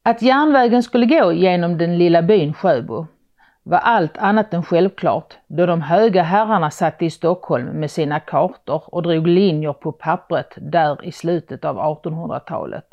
Att järnvägen skulle gå genom den lilla byn Sjöbo var allt annat än självklart, då de höga herrarna satt i Stockholm med sina kartor och drog linjer på pappret där i slutet av 1800-talet.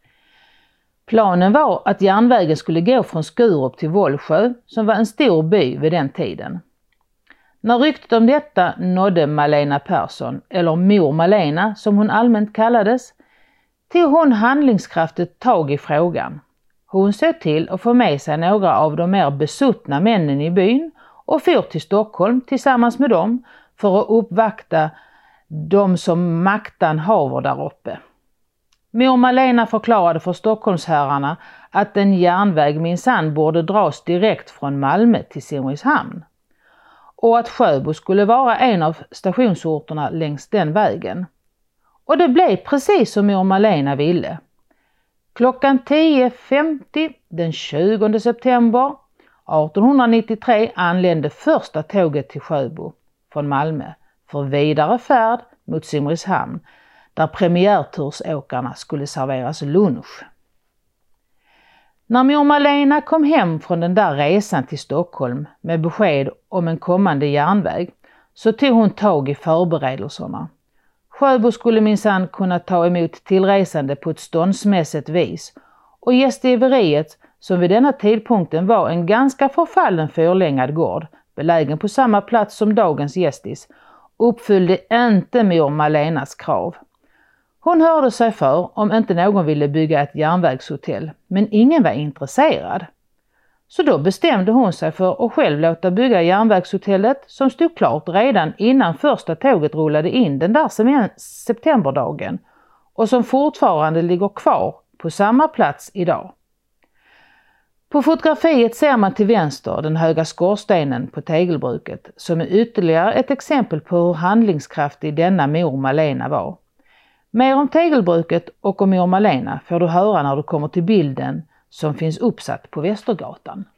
Planen var att järnvägen skulle gå från Skurup till Vollsjö, som var en stor by vid den tiden. När ryktet om detta nådde Malena Persson, eller Mor Malena som hon allmänt kallades, tog hon handlingskraftigt tag i frågan. Hon såg till att få med sig några av de mer besuttna männen i byn och for till Stockholm tillsammans med dem för att uppvakta de som maktan haver där uppe. Mor Malena förklarade för Stockholmsherrarna att en järnväg minsann borde dras direkt från Malmö till Simrishamn och att Sjöbo skulle vara en av stationsorterna längs den vägen. Och det blev precis som Mor Malena ville. Klockan 10.50 den 20 september 1893 anlände första tåget till Sjöbo från Malmö för vidare färd mot Simrishamn, där premiärtursåkarna skulle serveras lunch. När Mor Malena kom hem från den där resan till Stockholm med besked om en kommande järnväg, så tog hon tag i förberedelserna. Sjöbo skulle minsann kunna ta emot tillresande på ett ståndsmässigt vis, och gästgiveriet, som vid denna tidpunkten var en ganska förfallen fyrlängad gård, belägen på samma plats som dagens gästis, uppfyllde inte Mor Malenas krav. Hon hörde sig för om inte någon ville bygga ett järnvägshotell, men ingen var intresserad. Så då bestämde hon sig för att själv låta bygga järnvägshotellet, som stod klart redan innan första tåget rullade in den där septemberdagen och som fortfarande ligger kvar på samma plats idag. På fotografiet ser man till vänster den höga skorstenen på tegelbruket, som är ytterligare ett exempel på hur handlingskraftig denna Mor Malena var. Mer om tegelbruket och om Mor Malena får du höra när du kommer till bilden som finns uppsatt på Västergatan.